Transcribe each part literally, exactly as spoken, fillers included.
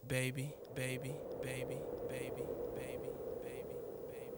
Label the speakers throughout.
Speaker 1: baby, baby, baby, baby, baby, baby, baby.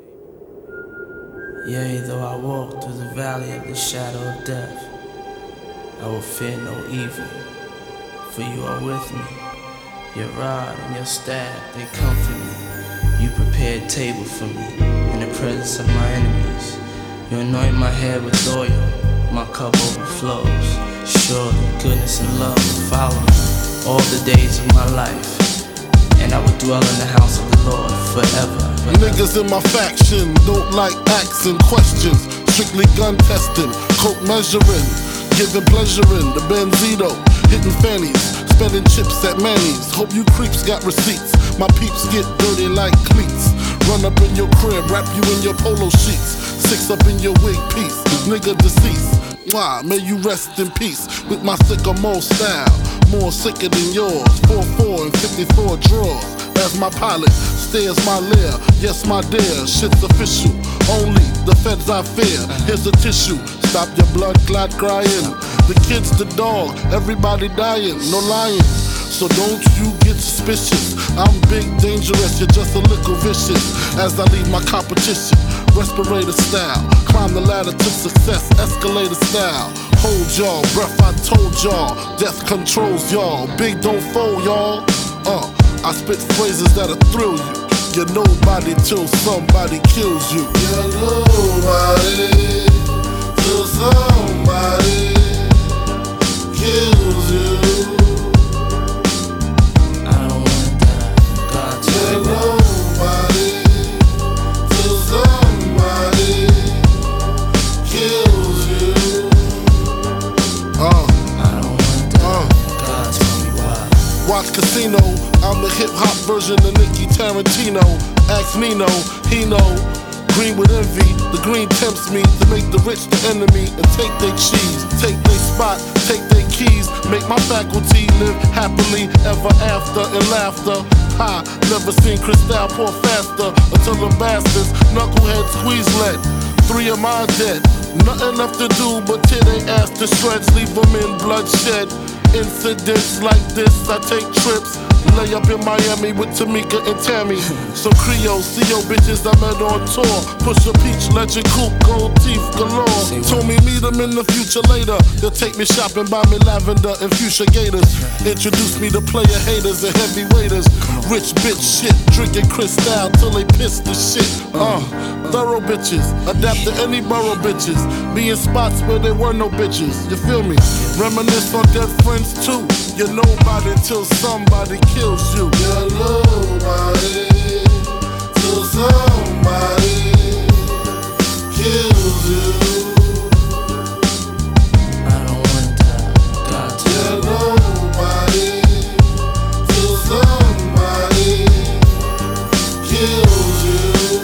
Speaker 1: Yea, though I walk through the valley of the shadow of death, I will fear no evil, for you are with me. Your rod and your staff, they comfort me. You prepare a table for me in the presence of my enemies. You anoint my head with oil, my cup overflows. Surely goodness and love will follow me all the days of my life, and I will dwell in the house of the Lord forever.
Speaker 2: Niggas in my faction don't like asking questions. Strictly gun testing, coke measuring, giving pleasure in the Benzito, hitting fannies, spending chips at Manny's. Hope you creeps got receipts. My peeps get dirty like cleats. Run up in your crib, wrap you in your polo sheets. Six up in your wig piece, nigga deceased. Why? May you rest in peace with my sycamore style, more sicker than yours. four four and fifty-four drawers. As my pilot stares my lair, yes my dear, shit's official. Only the feds I fear. Here's a tissue, stop your blood clot crying. The kids, the dog, everybody dying, no lying. So don't you get suspicious. I'm big, dangerous, you're just a little vicious. As I leave my competition, respirator style, climb the ladder to success, escalator style. Hold y'all, breath I told y'all, death controls y'all. Big don't fold y'all. Uh, I spit phrases that'll thrill you. You're nobody till somebody kills you.
Speaker 3: You're nobody till somebody kills you.
Speaker 1: I don't wanna die, God tell
Speaker 3: You're
Speaker 1: me why.
Speaker 3: nobody till somebody kills you.
Speaker 2: Uh,
Speaker 1: I don't wanna die,
Speaker 2: uh.
Speaker 1: God tell me why.
Speaker 2: Watch Casino, I'm the hip-hop version of Nicky Tarantino. Ask Nino, he know. Green with envy, the green tempts me to make the rich the enemy and take their cheese, take their spot, take their keys, make my faculty live happily ever after in laughter. Ha, never seen Cristal pour faster until the bastards, knucklehead squeeze lead. Three of mine dead, nothing left to do but tear they ass to shreds, leave them in bloodshed. Incidents like this, I take trips. Lay up in Miami with Tamika and Tammy. Some Creole, C O bitches I met on tour. Push a peach, legend coupe, gold teeth galore. Told me meet them in the future later. They'll take me shopping, buy me lavender and fuchsia gators. Introduce me to player haters and heavyweights. Rich bitch shit, drinking Cristal till they piss the shit. Uh, thorough bitches, adapt to any borough bitches. Be in spots where there were no bitches. You feel me? Reminisce on dead friends too. You're nobody till somebody kills you.
Speaker 3: You're nobody till somebody kills you.
Speaker 1: I don't wanna die, God tell
Speaker 3: You're
Speaker 1: me why.
Speaker 3: nobody till somebody kills you.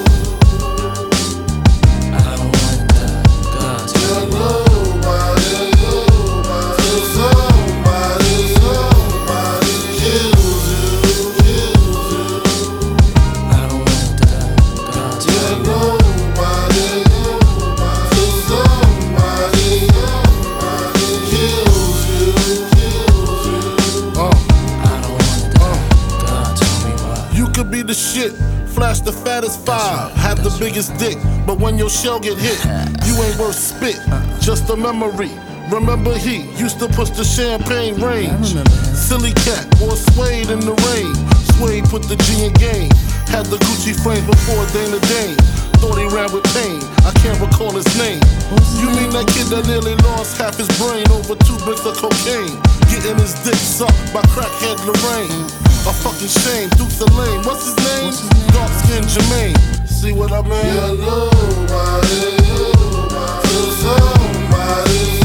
Speaker 1: I don't wanna die, God tell
Speaker 3: You're
Speaker 1: me why.
Speaker 3: nobody till somebody, somebody kills you, kills you.
Speaker 1: I don't wanna die, God tell
Speaker 3: You're
Speaker 1: me why.
Speaker 3: nobody till somebody, somebody kills you, kills you.
Speaker 2: Uh,
Speaker 1: I don't wanna die, God tell me why.
Speaker 2: you could be the shit, flash the fattest five, have the biggest dick, but when your shell get hit, you ain't worth spit, just a memory. Remember he used to push the champagne range.
Speaker 1: remember him.
Speaker 2: Silly cat, wore suede in the rain. Suede put the G in game. Had the Gucci frame before Dana Dane. Thought he ran with pain, I can't recall his name. You mean that kid that nearly lost half his brain over two bricks of cocaine? Getting his dick sucked by crackhead Lorraine. A fucking shame, Dukes of Lane. What's his name?
Speaker 1: What's his name?
Speaker 2: Dark skinned Jermaine. See what I mean?
Speaker 3: You're nobody till somebody